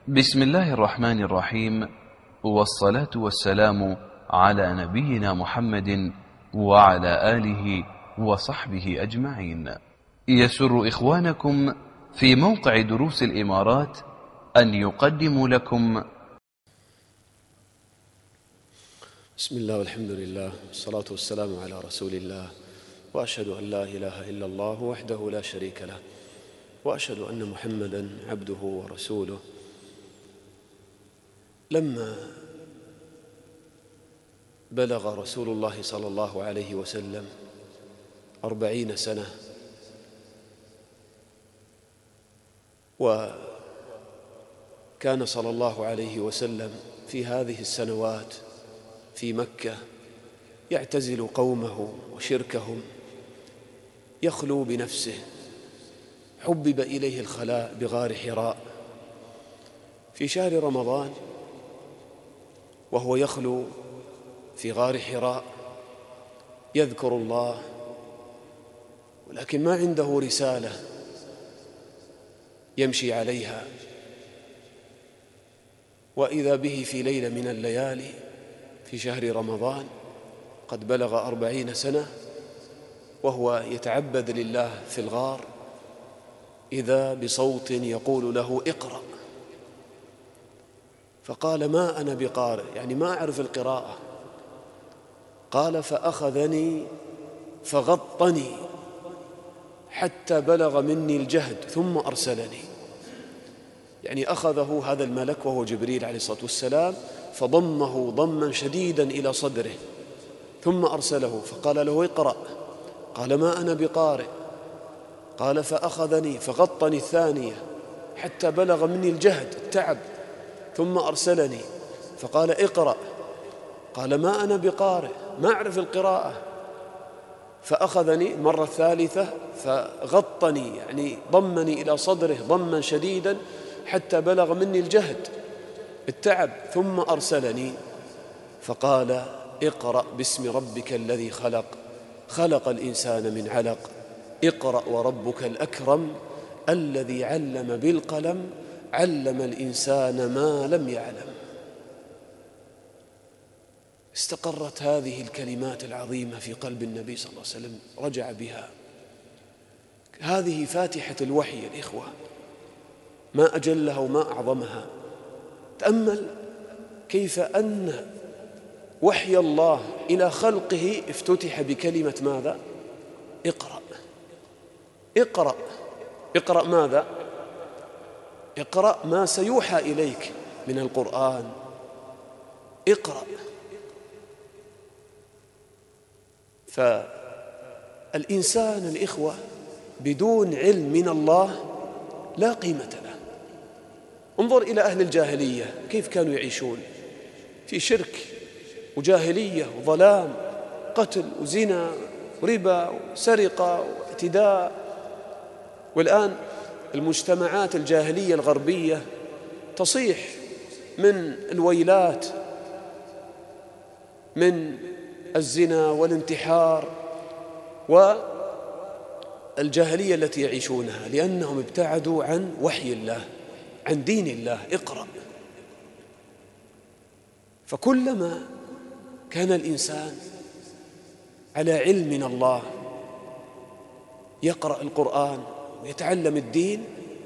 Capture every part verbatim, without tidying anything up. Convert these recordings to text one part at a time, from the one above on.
بسم الله الرحمن الرحيم، والصلاة والسلام على نبينا محمد وعلى آله وصحبه أجمعين. يسر إخوانكم في موقع دروس الإمارات أن يقدموا لكم بسم الله والحمد لله والصلاة والسلام على رسول الله، وأشهد أن لا إله إلا الله وحده لا شريك له، وأشهد أن محمدًا عبده ورسوله. لما بلغ رسول الله صلى الله عليه وسلم أربعين سنة وكان صلى الله عليه وسلم في هذه السنوات في مكة يعتزل قومه وشركهم، يخلو بنفسه، حبب إليه الخلاء بغار حراء في شهر رمضان، وهو يخلو في غار حراء يذكر الله، ولكن ما عنده رسالة يمشي عليها. وإذا به في ليلة من الليالي في شهر رمضان قد بلغ أربعين سنة وهو يتعبد لله في الغار، إذا بصوت يقول له اقرأ، فقال ما أنا بقارئ، يعني ما أعرف القراءة. قال فأخذني فغطني حتى بلغ مني الجهد ثم أرسلني، يعني أخذه هذا الملك وهو جبريل عليه الصلاة والسلام فضمه ضما شديدا إلى صدره ثم أرسله فقال له اقرأ، قال ما أنا بقارئ. قال فأخذني فغطني الثانية حتى بلغ مني الجهد التعب ثم أرسلني فقال اقرأ، قال ما أنا بقارئ ما أعرف القراءة. فأخذني المرة الثالثة فغطني، يعني ضمني إلى صدره ضما شديدا حتى بلغ مني الجهد التعب ثم أرسلني فقال اقرأ باسم ربك الذي خلق، خلق الإنسان من علق، اقرأ وربك الأكرم الذي علم بالقلم، علم الإنسان ما لم يعلم. استقرت هذه الكلمات العظيمة في قلب النبي صلى الله عليه وسلم، رجع بها. هذه فاتحة الوحي يا الإخوة، ما أجلها وما أعظمها. تأمل كيف أن وحي الله إلى خلقه افتتح بكلمة ماذا؟ اقرأ. اقرأ اقرأ ماذا؟ اقرأ ما سيوحى إليك من القرآن، اقرأ. فالإنسان الإخوة بدون علم من الله لا قيمة له. انظر إلى أهل الجاهلية كيف كانوا يعيشون في شرك وجاهلية وظلام، قتل وزنا وربا وسرقة واعتداء. والآن المجتمعات الجاهلية الغربية تصيح من الويلات، من الزنا والانتحار والجاهلية التي يعيشونها، لأنهم ابتعدوا عن وحي الله، عن دين الله. اقرأ. فكلما كان الإنسان على علم من الله يقرأ القرآن ويتعلم الدين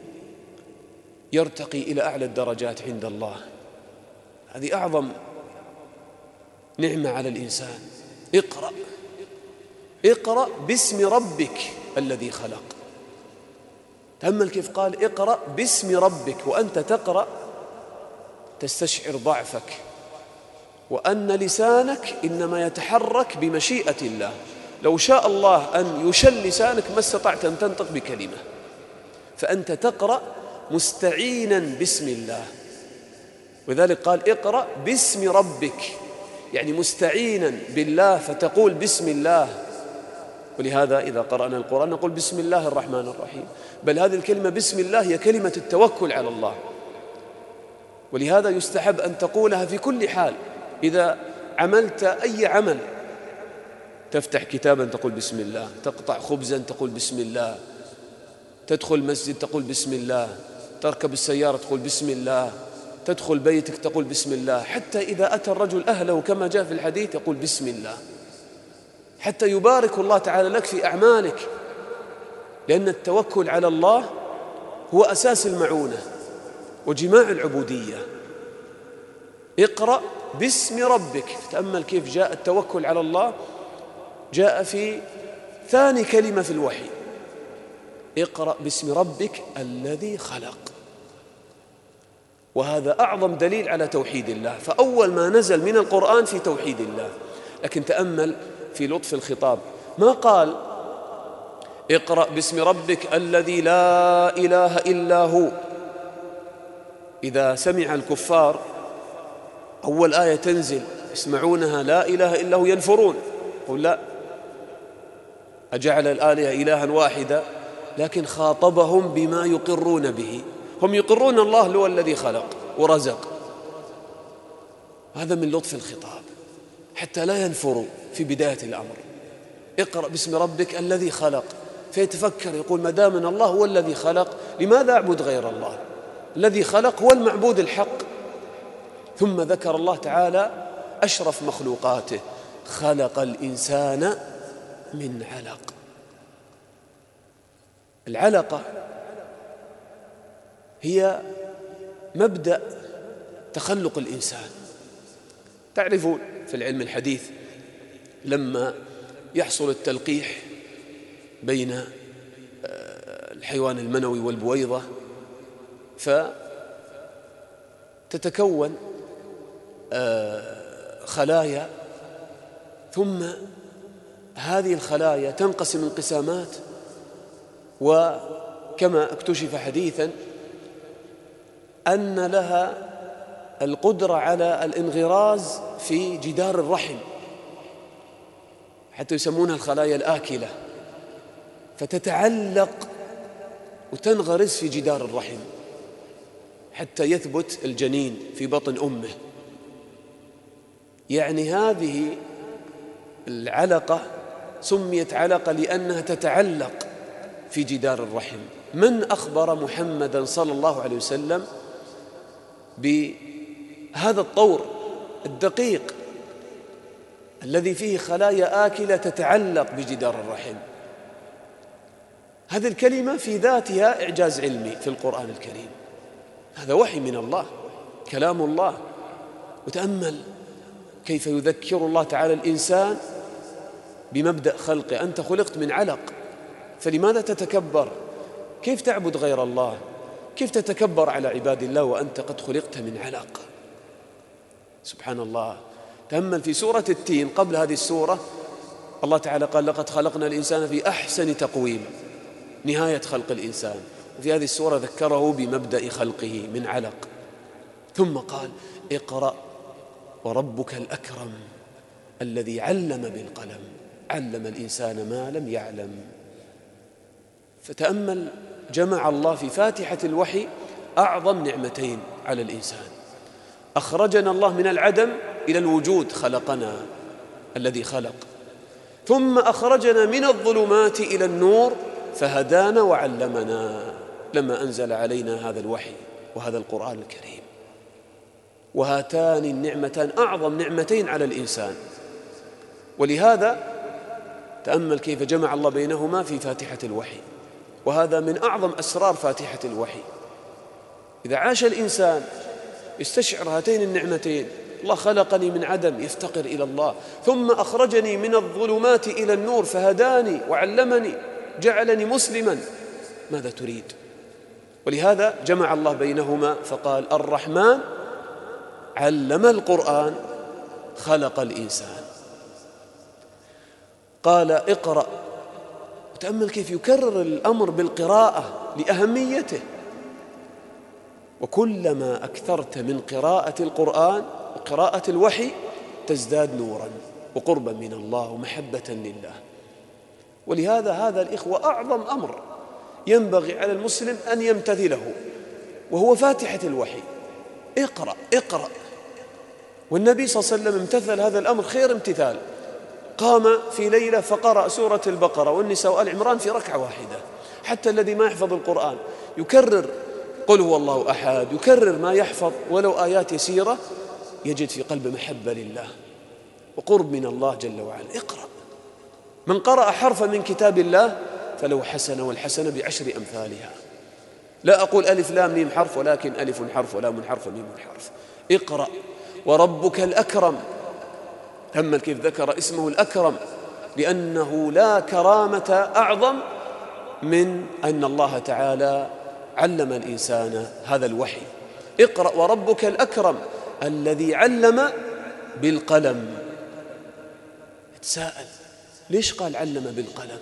يرتقي إلى أعلى الدرجات عند الله. هذه أعظم نعمة على الإنسان. اقرأ اقرأ باسم ربك الذي خلق. تأمل كيف قال اقرأ باسم ربك، وأنت تقرأ تستشعر ضعفك وأن لسانك إنما يتحرك بمشيئة الله. لو شاء الله أن يشل لسانك ما استطعت أن تنطق بكلمة، فأنت تقرأ مستعينا باسم الله. وذلك قال اقرأ باسم ربك، يعني مستعينا بالله فتقول بسم الله. ولهذا إذا قرأنا القرآن نقول بسم الله الرحمن الرحيم، بل هذه الكلمة بسم الله هي كلمة التوكل على الله. ولهذا يستحب أن تقولها في كل حال. إذا عملت أي عمل، تفتح كتابا تقول بسم الله، تقطع خبزا تقول بسم الله، تدخل مسجد تقول بسم الله، تركب السيارة تقول بسم الله، تدخل بيتك تقول بسم الله، حتى إذا أتى الرجل أهله كما جاء في الحديث يقول بسم الله، حتى يبارك الله تعالى لك في أعمالك، لأن التوكل على الله هو أساس المعونة وجماع العبودية. اقرأ باسم ربك. تأمل كيف جاء التوكل على الله، جاء في ثاني كلمة في الوحي: اقرأ باسم ربك الذي خلق. وهذا أعظم دليل على توحيد الله، فأول ما نزل من القرآن في توحيد الله. لكن تأمل في لطف الخطاب، ما قال اقرأ باسم ربك الذي لا إله إلا هو. إذا سمع الكفار أول آية تنزل يسمعونها لا إله إلا هو ينفرون، قل لا، أجعل الآلهة إلها واحدا، لكن خاطبهم بما يقرون به. هم يقرون الله هو الذي خلق ورزق، هذا من لطف الخطاب حتى لا ينفروا في بداية الأمر. اقرأ باسم ربك الذي خلق، فيتفكر يقول ما دام أن الله هو الذي خلق لماذا أعبد غير الله؟ الذي خلق هو المعبود الحق. ثم ذكر الله تعالى أشرف مخلوقاته: خلق الإنسان من علق. العلقة هي مبدأ تخلق الإنسان. تعرفون في العلم الحديث لما يحصل التلقيح بين الحيوان المنوي والبويضة فتتكون خلايا، ثم هذه الخلايا تنقسم انقسامات، وكما اكتشف حديثا أن لها القدرة على الانغراز في جدار الرحم، حتى يسمونها الخلايا الآكلة، فتتعلق وتنغرز في جدار الرحم حتى يثبت الجنين في بطن أمه. يعني هذه العلقة سميت علقة لأنها تتعلق في جدار الرحم. من أخبر محمدا صلى الله عليه وسلم بهذا الطور الدقيق الذي فيه خلايا آكلة تتعلق بجدار الرحم؟ هذه الكلمة في ذاتها إعجاز علمي في القرآن الكريم، هذا وحي من الله، كلام الله. وتأمل كيف يذكر الله تعالى الإنسان بمبدأ خلقه: أنت خلقت من علق، فلماذا تتكبر؟ كيف تعبد غير الله؟ كيف تتكبر على عباد الله وأنت قد خلقت من علق؟ سبحان الله. تأمل في سورة التين قبل هذه السورة، الله تعالى قال: لقد خلقنا الإنسان في أحسن تقويم، نهاية خلق الإنسان. وفي هذه السورة ذكره بمبدأ خلقه من علق، ثم قال: اقرأ وربك الأكرم الذي علم بالقلم، علم الإنسان ما لم يعلم. فتأمل، جمع الله في فاتحة الوحي أعظم نعمتين على الإنسان: أخرجنا الله من العدم إلى الوجود، خلقنا الذي خلق، ثم أخرجنا من الظلمات إلى النور فهدانا وعلمنا، لما أنزل علينا هذا الوحي وهذا القرآن الكريم. وهاتان النعمتان أعظم نعمتين على الإنسان، ولهذا تأمل كيف جمع الله بينهما في فاتحة الوحي، وهذا من أعظم أسرار فاتحة الوحي. إذا عاش الإنسان يستشعر هاتين النعمتين: الله خلقني من عدم، يفتقر إلى الله، ثم أخرجني من الظلمات إلى النور فهداني وعلمني، جعلني مسلما، ماذا تريد؟ ولهذا جمع الله بينهما فقال: الرحمن علم القرآن خلق الإنسان. قال: اقرأ. وتأمل كيف يكرر الأمر بالقراءة لأهميته. وكلما أكثرت من قراءة القرآن وقراءة الوحي تزداد نورا وقربا من الله ومحبة لله. ولهذا هذا الإخوة أعظم أمر ينبغي على المسلم أن يمتثله، وهو فاتحة الوحي. اقرأ اقرأ. والنبي صلى الله عليه وسلم امتثل هذا الأمر خير امتثال، قام في ليلة فقرأ سورة البقرة والنساء وآل عمران في ركعة واحدة. حتى الذي ما يحفظ القرآن يكرر قل هو الله أحد، يكرر ما يحفظ ولو آيات يسيرة، يجد في قلبه محبة لله وقرب من الله جل وعلا. اقرأ. من قرأ حرفا من كتاب الله فله حسنة، والحسنة بعشر أمثالها. لا أقول ألف لام ميم حرف، ولكن ألف حرف ولام حرف وميم حرف. اقرأ وربك الأكرم. تأمل كيف ذكر اسمه الأكرم، لأنه لا كرامة أعظم من أن الله تعالى علم الإنسان هذا الوحي. اقرأ وربك الأكرم الذي علم بالقلم. تساءل ليش قال علم بالقلم؟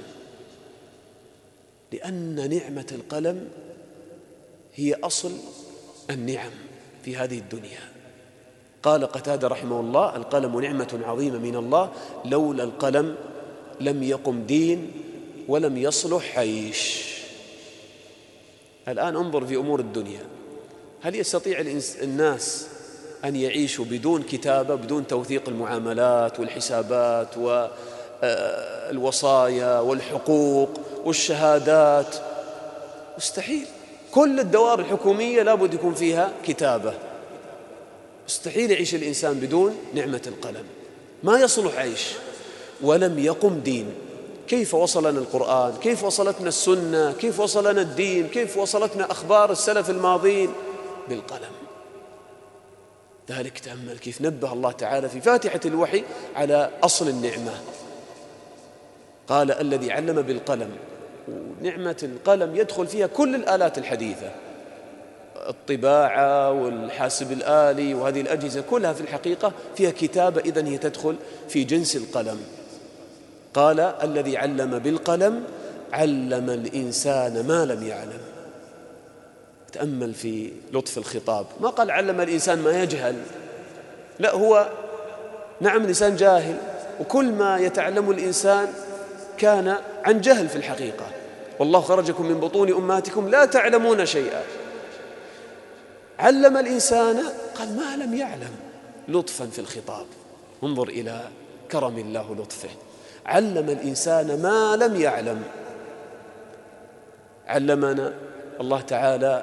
لأن نعمة القلم هي أصل النعم في هذه الدنيا. قال قتادة رحمه الله: القلم نعمة عظيمة من الله، لولا القلم لم يقم دين ولم يصلح عيش. الآن انظر في أمور الدنيا، هل يستطيع الناس أن يعيشوا بدون كتابة، بدون توثيق المعاملات والحسابات والوصايا والحقوق والشهادات؟ مستحيل. كل الدوائر الحكومية لابد يكون فيها كتابة. مستحيل يعيش الإنسان بدون نعمة القلم، ما يصلح عيش. ولم يقم دين. كيف وصلنا القرآن؟ كيف وصلتنا السنة؟ كيف وصلنا الدين؟ كيف وصلتنا أخبار السلف الماضين؟ بالقلم. ذلك تأمل كيف نبه الله تعالى في فاتحة الوحي على أصل النعمة. قال: الذي علم بالقلم. ونعمة القلم يدخل فيها كل الآلات الحديثة، الطباعة والحاسب الآلي وهذه الأجهزة كلها في الحقيقة فيها كتابة، إذن هي تدخل في جنس القلم. قال: الذي علم بالقلم علم الإنسان ما لم يعلم. تأمل في لطف الخطاب، ما قال علم الإنسان ما يجهل، لا، هو نعم الإنسان جاهل، وكل ما يتعلم الإنسان كان عن جهل في الحقيقة. والله خرجكم من بطون أمهاتكم لا تعلمون شيئا. علم الإنسان قال ما لم يعلم، لطفا في الخطاب. انظر إلى كرم الله لطفه. علم الإنسان ما لم يعلم. علمنا الله تعالى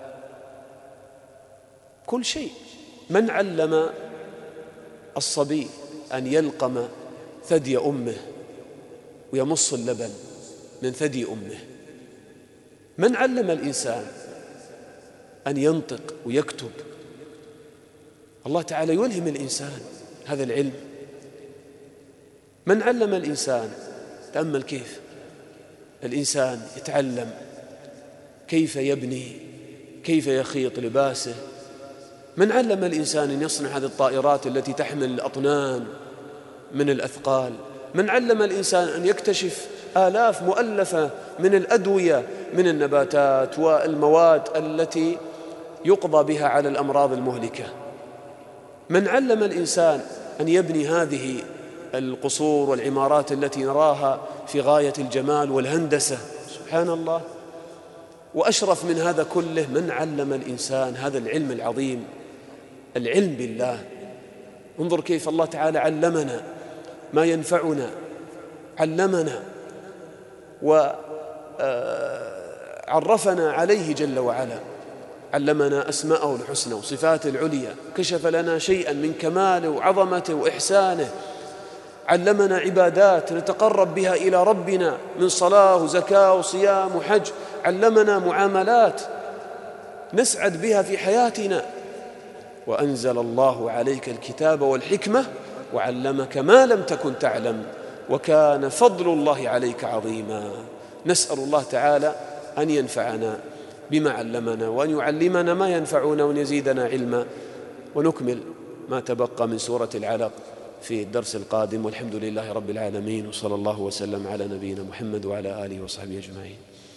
كل شيء. من علم الصبي أن يلقم ثدي أمه ويمص اللبن من ثدي أمه؟ من علم الإنسان أن ينطق ويكتب؟ الله تعالى يلهم الإنسان هذا العلم. من علم الإنسان؟ تأمل كيف الإنسان يتعلم كيف يبني، كيف يخيط لباسه. من علم الإنسان أن يصنع هذه الطائرات التي تحمل الأطنان من الأثقال؟ من علم الإنسان أن يكتشف آلاف مؤلفة من الأدوية من النباتات والمواد التي يقضى بها على الأمراض المهلكة؟ من علم الإنسان أن يبني هذه القصور والعمارات التي نراها في غاية الجمال والهندسة؟ سبحان الله. وأشرف من هذا كله، من علم الإنسان هذا العلم العظيم، العلم بالله. انظر كيف الله تعالى علمنا ما ينفعنا، علمنا وعرفنا عليه جل وعلا، علمنا أسماءه الحسنى وصفاته العليا، كشف لنا شيئا من كماله وعظمته وإحسانه، علمنا عبادات نتقرب بها إلى ربنا من صلاة وزكاة وصيام وحج، علمنا معاملات نسعد بها في حياتنا. وأنزل الله عليك الكتاب والحكمة وعلمك ما لم تكن تعلم وكان فضل الله عليك عظيما. نسأل الله تعالى أن ينفعنا بما علمنا وأن يعلمنا ما ينفعنا وأن يزيدنا علما. ونكمل ما تبقى من سورة العلق في الدرس القادم، والحمد لله رب العالمين، وصلى الله وسلم على نبينا محمد وعلى آله وصحبه أجمعين.